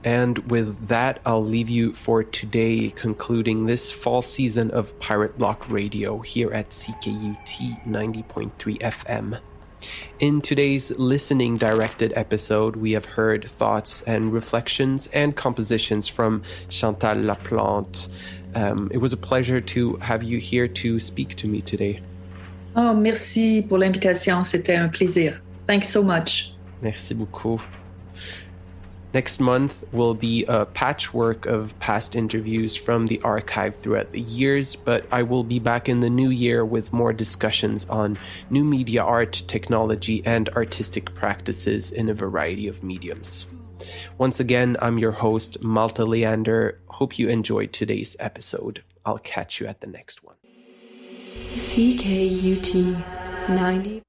And with that, I'll leave you for today, concluding this fall season of Pirate Block Radio here at CKUT 90.3 FM. In today's listening directed episode, we have heard thoughts and reflections and compositions from Chantal Laplante. It was a pleasure to have you here to speak to me today. Oh, merci pour l'invitation. C'était un plaisir. Thanks so much. Merci beaucoup. Next month will be a patchwork of past interviews from the archive throughout the years, but I will be back in the new year with more discussions on new media art, technology, and artistic practices in a variety of mediums. Once again, I'm your host, Malte Leander. Hope you enjoyed today's episode. I'll catch you at the next one. CKUT 90.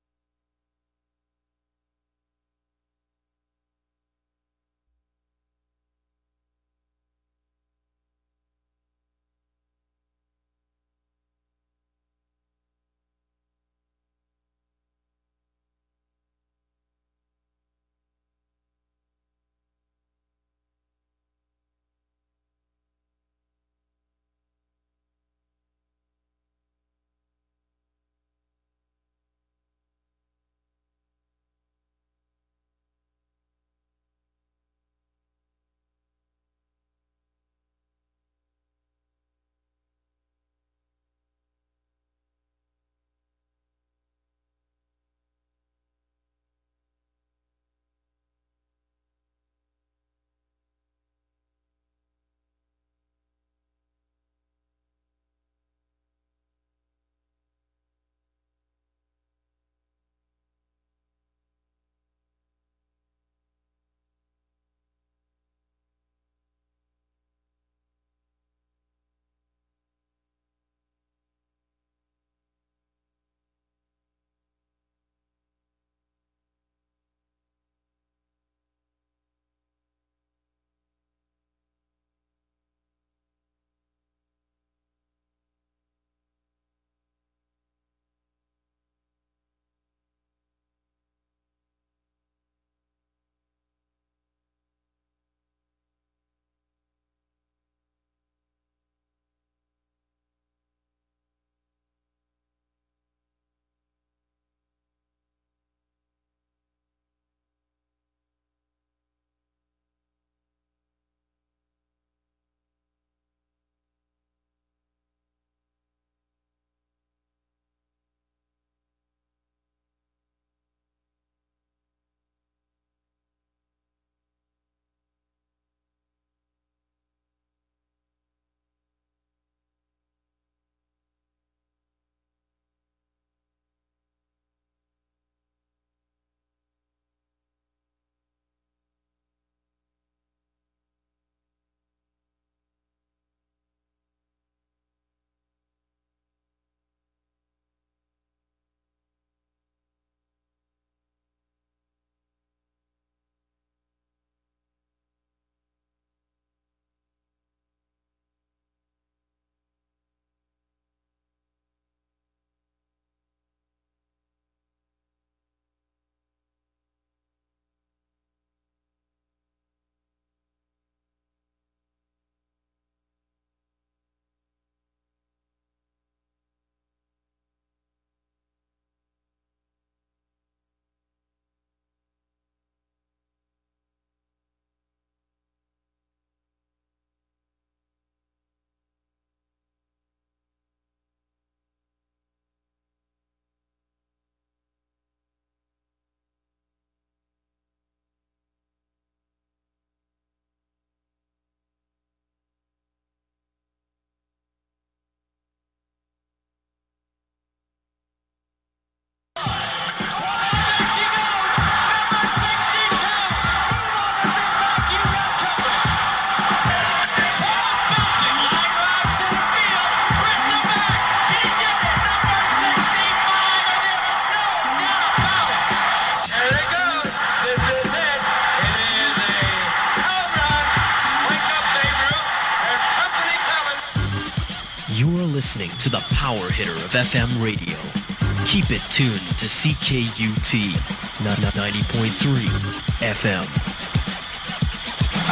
listening to the power hitter of FM radio. Keep it tuned to CKUT 90.3 FM.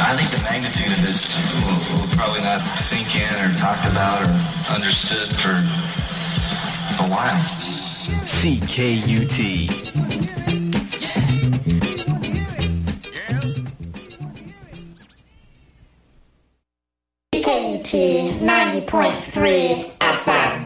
I think the magnitude of this will probably not sink in or talked about or understood for a while. CKUT. CKUT 90.3 FM.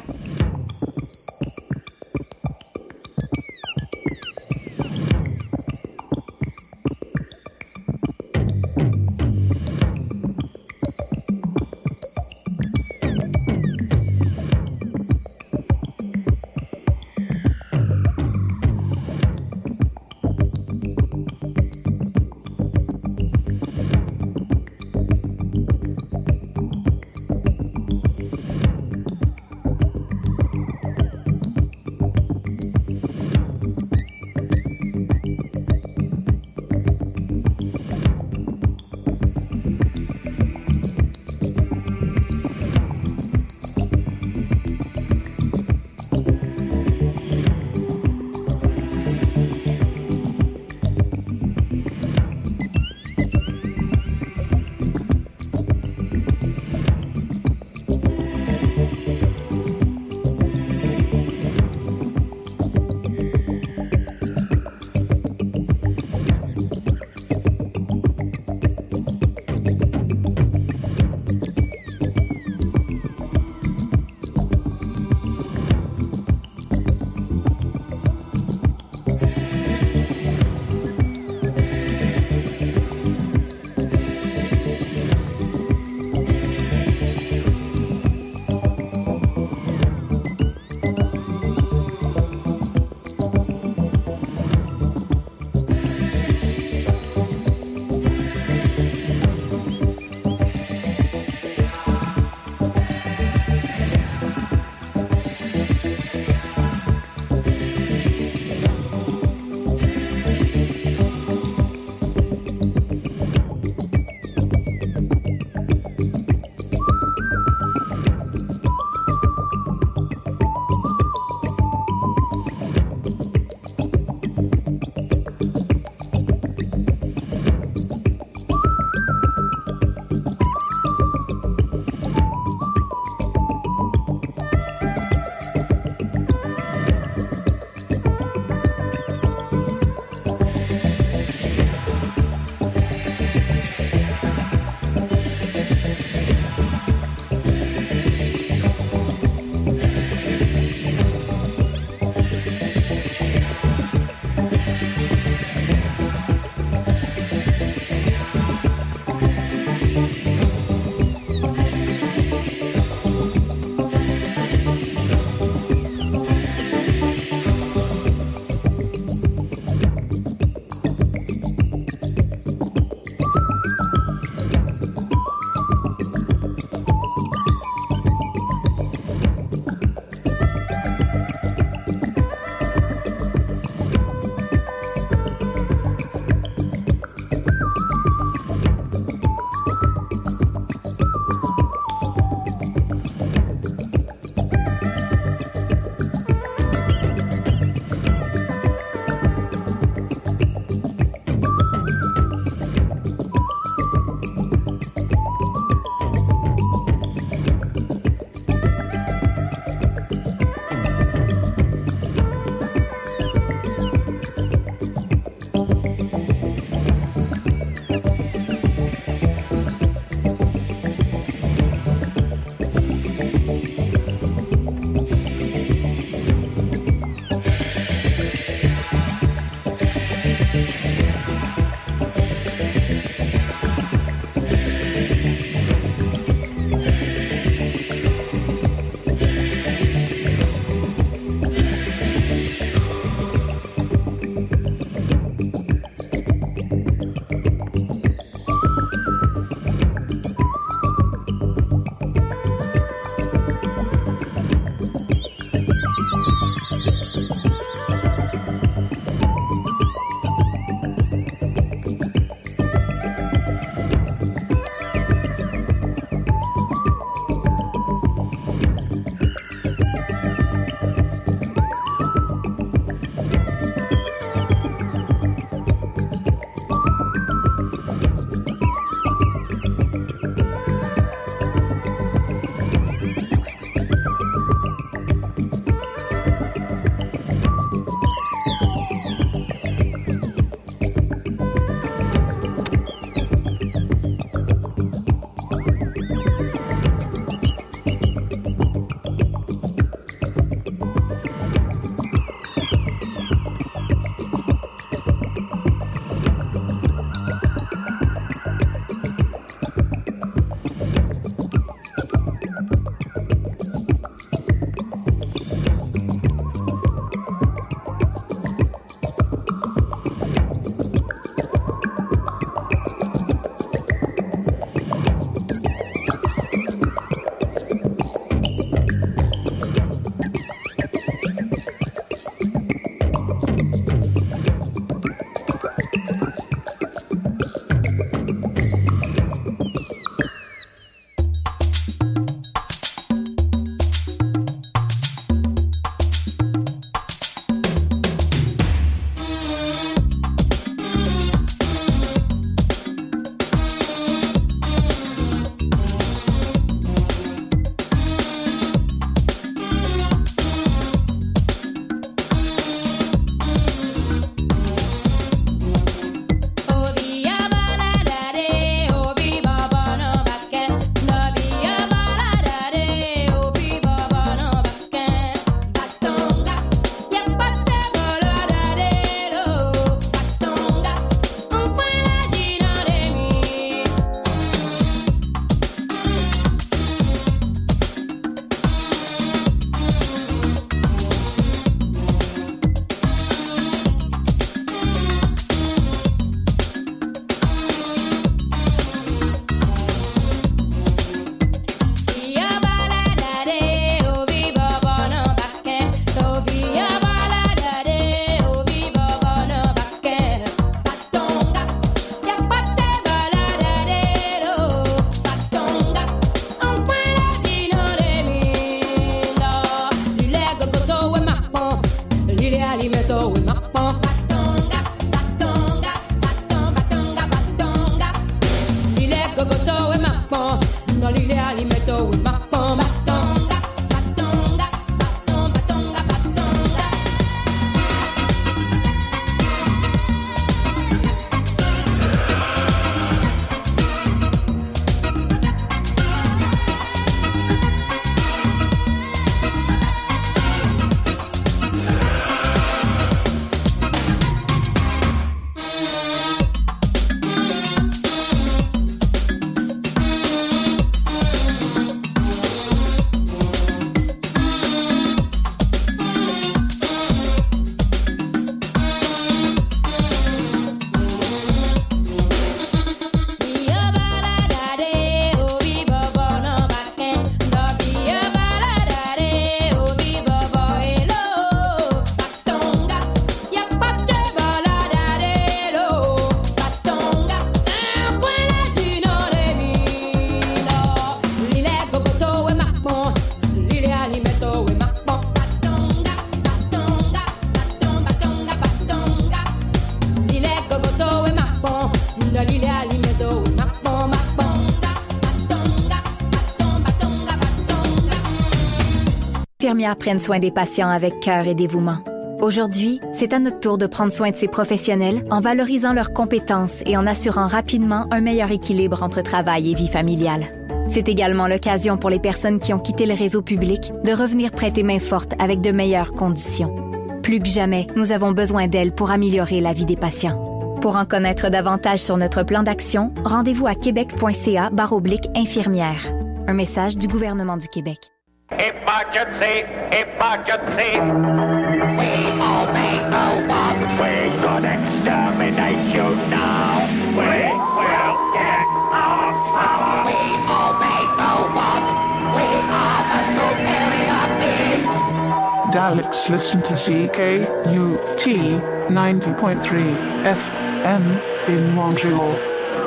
infirmières prennent soin des patients avec cœur et dévouement. Aujourd'hui, c'est à notre tour de prendre soin de ces professionnels en valorisant leurs compétences et en assurant rapidement un meilleur équilibre entre travail et vie familiale. C'est également l'occasion pour les personnes qui ont quitté le réseau public de revenir prêter main forte avec de meilleures conditions. Plus que jamais, nous avons besoin d'elles pour améliorer la vie des patients. Pour en connaître davantage sur notre plan d'action, rendez-vous à québec.ca/infirmière. Un message du gouvernement du Québec. Emergency! Emergency! We obey no one. We're gonna exterminate you now. We will get our power. We obey no one. We are the superior beings. Daleks listen to CKUT 90.3 FM in Montreal.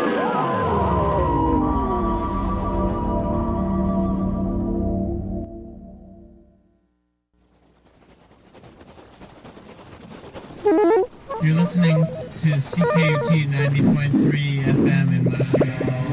You're listening to CKUT 90.3 FM in Montreal.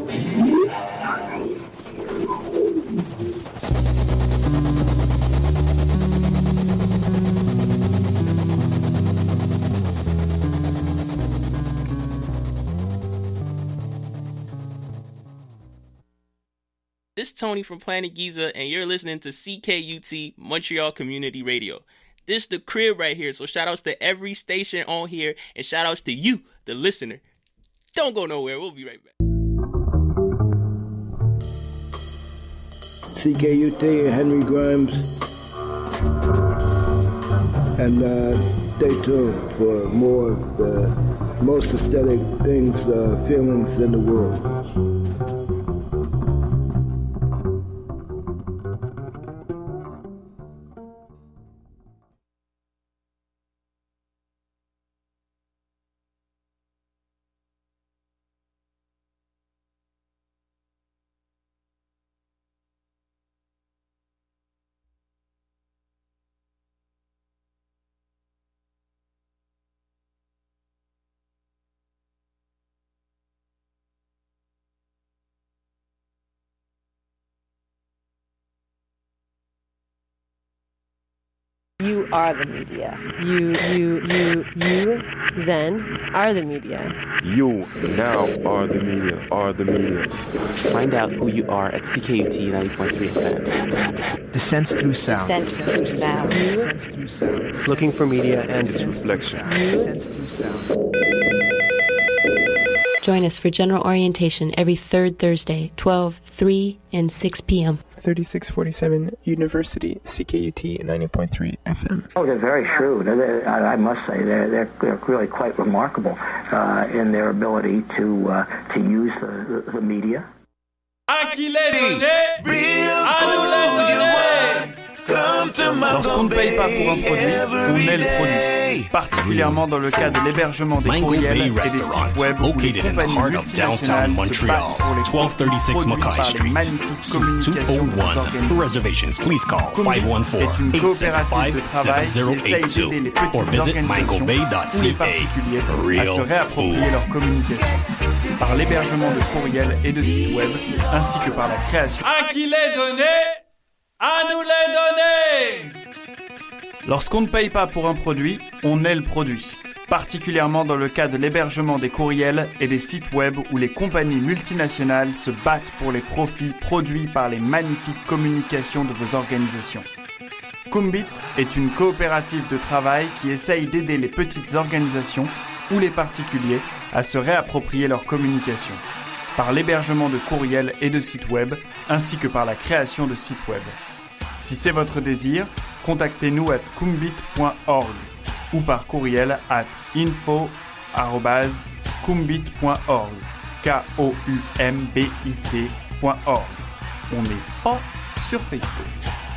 This is Tony from Planet Giza, and you're listening to CKUT Montreal Community Radio. This is the crib right here, so shout outs to every station on here, and shout outs to you, the listener. Don't go nowhere, we'll be right back. CKUT, Henry Grimes, and stay tuned for more of the most aesthetic things, feelings in the world. You are the media. You then are the media. You now are the media, Find out who you are at CKUT 90.3 FM. Descent through sound. Descent through sound. Looking for media and its reflection. Descent through sound. Join us for general orientation every third Thursday, 12, 3, and 6 p.m. 3647 University, CKUT 90.3 FM. Oh, they're very shrewd. I must say, they're really quite remarkable in their ability to use the media. Lorsqu'on ne paye pas pour un produit, on est le produit. Particulièrement dans le cas de l'hébergement des courriels et des sites web où les compagnies multinationales se battent pour les produits par les magnifiques communications de leurs organisations. Combit est une coopérative de travail qui essaye d'aider les petites organisations ou les particuliers à se réapproprier leur communication par l'hébergement de courriels et de sites web, ainsi que par la création. À qui les donner? À nous les donner! Lorsqu'on ne paye pas pour un produit, on est le produit. Particulièrement dans le cas de l'hébergement des courriels et des sites web où les compagnies multinationales se battent pour les profits produits par les magnifiques communications de vos organisations. Combit est une coopérative de travail qui essaye d'aider les petites organisations ou les particuliers à se réapproprier leur communication par l'hébergement de courriels et de sites web, ainsi que par la création de sites web. Si c'est votre désir, contactez-nous à kumbit.org ou par courriel à info@kumbit.org, KOUMBIT.org. On n'est pas sur Facebook.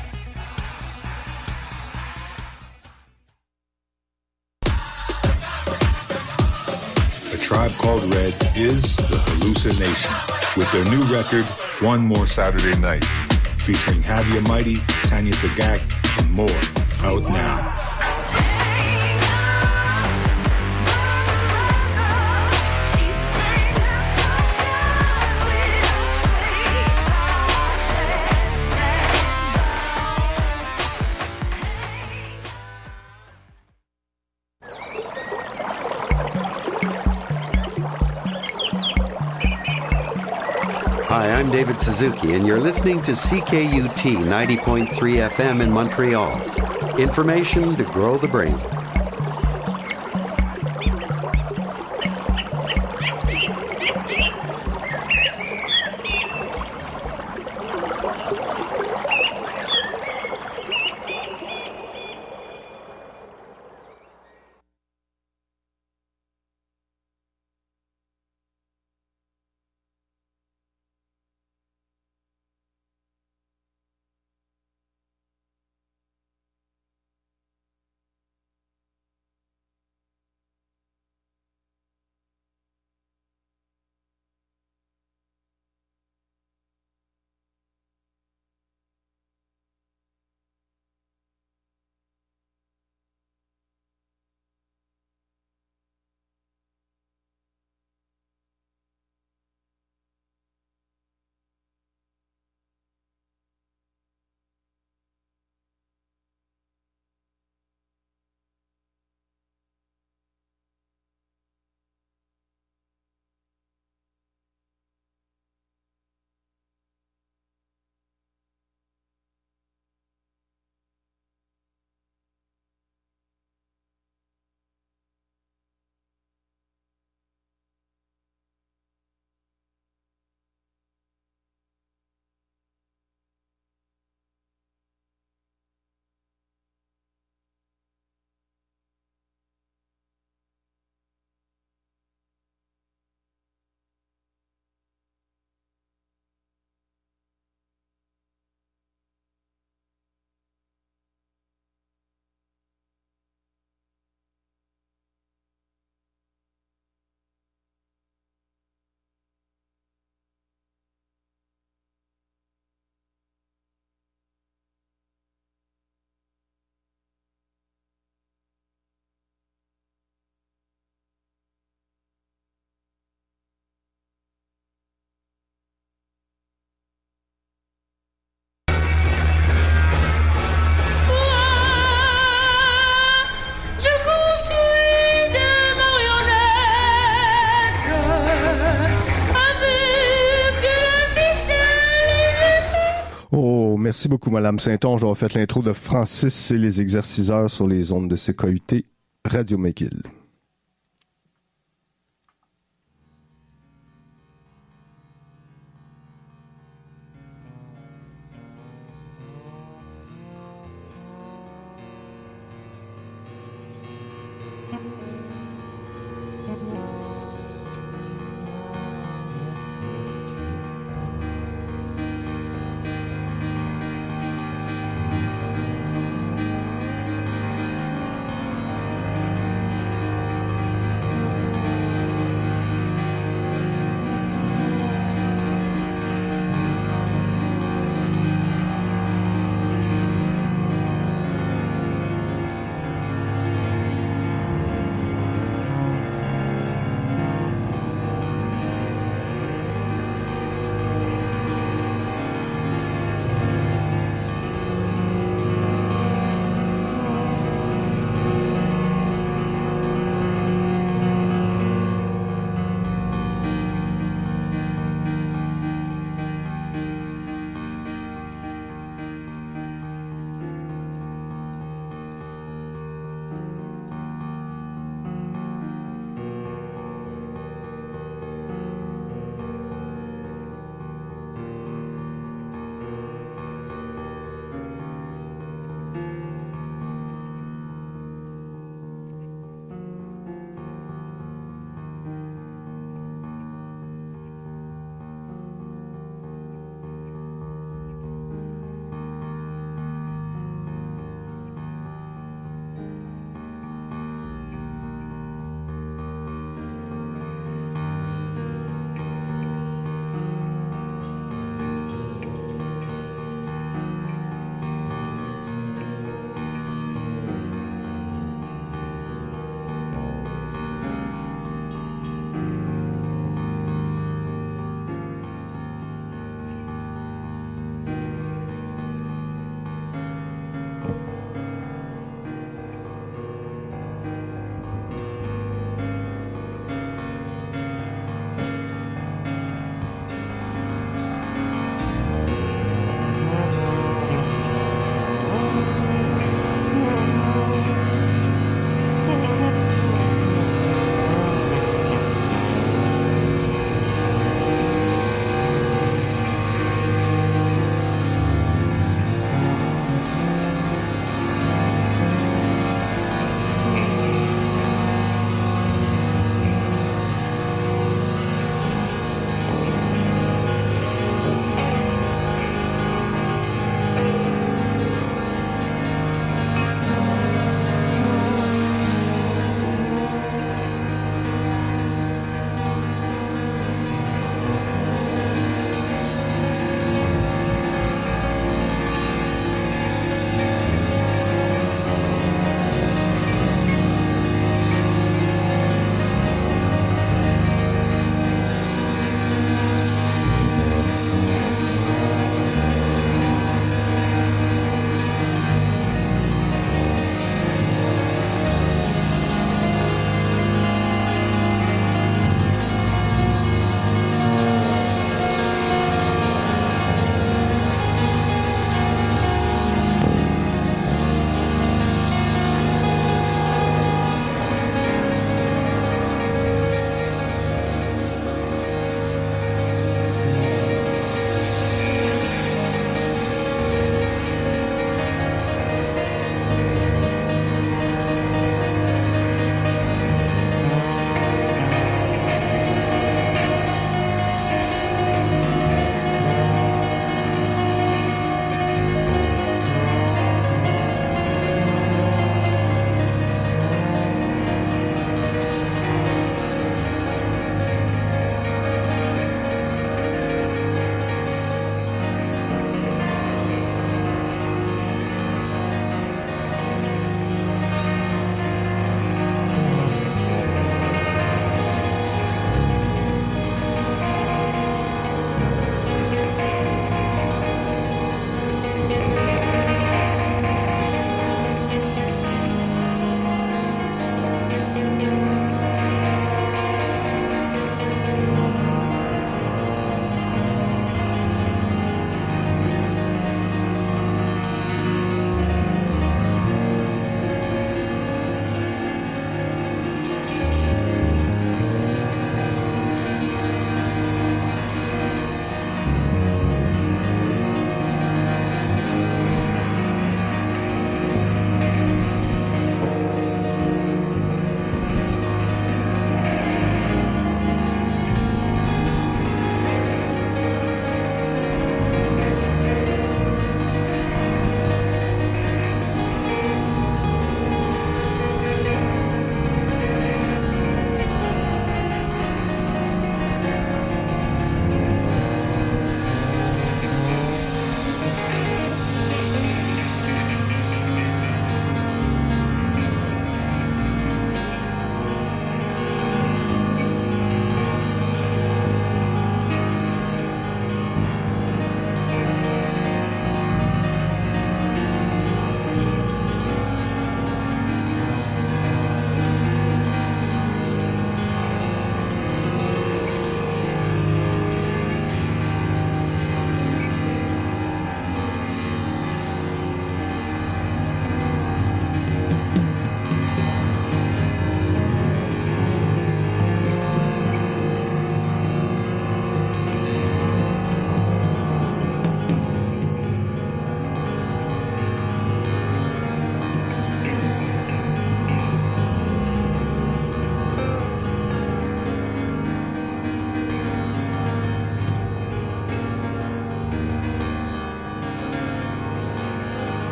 A Tribe Called Red is the hallucination with their new record, One More Saturday Night, featuring Havia Mighty, Tanya Tagak, and more, out now. I'm David Suzuki, and you're listening to CKUT 90.3 FM in Montreal. Information to grow the brain. Merci beaucoup, Madame Saint-Onge. On a fait l'intro de Francis et les exerciceurs sur les ondes de CKUT Radio McGill.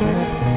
Thank you.